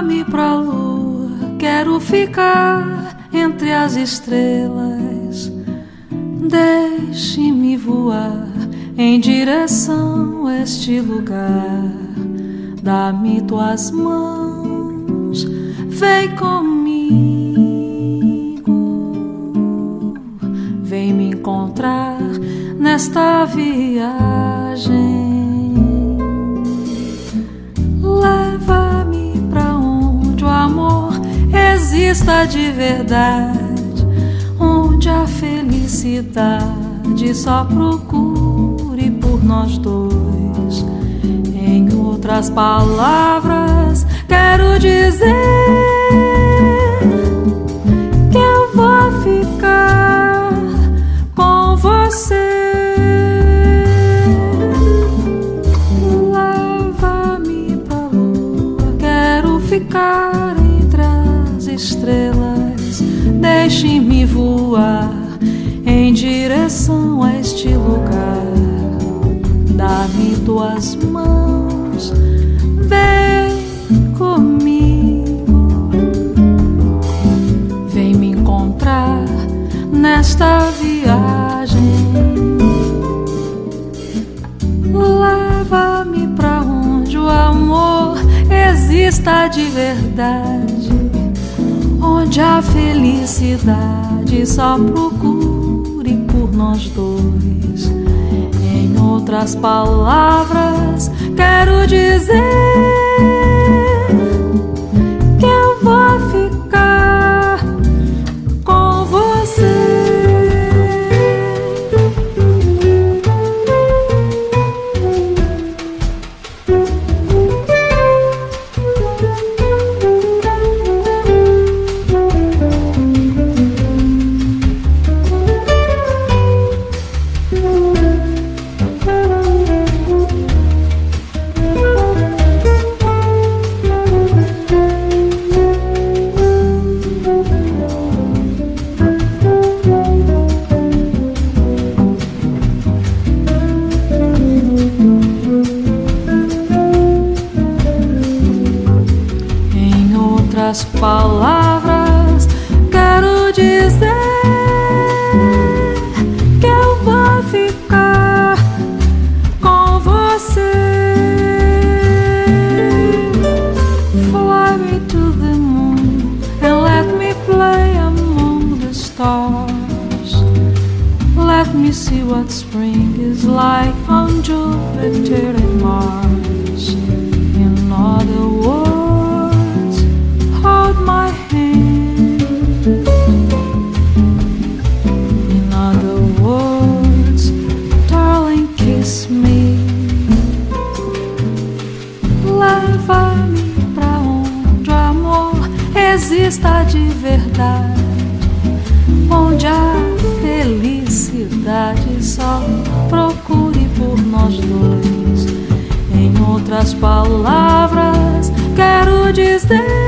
Leva-me pra lua, quero ficar entre as estrelas. Deixe-me voar em direção a este lugar. Dá-me tuas mãos, vem comigo. Vem me encontrar nesta viagem. Leva-me pra onde o amor exista de verdade, onde a felicidade só procure por nós dois. Em outras palavras, quero dizer que eu vou ficar com você. Leva-me pra lua, quero ficar entre as estrelas. Deixe-me voar em direção a este lugar. Dá-me tuas mãos, vem comigo. Vem me encontrar nesta viagem. Leva-me pra onde o amor exista de verdade, onde a felicidade só procure por nós dois. Em outras palavras, quero dizer que eu vou ficar com você. Palavras, quero dizer que eu vou ficar com você. Fly me to the moon and let me play among the stars. Let me see what spring is like on Jupiter and Mars. In other words, hold my hand. In other words, darling, kiss me. Leva-me pra onde o amor exista de verdade, onde a felicidade só procure por nós dois. Em outras palavras, quero dizer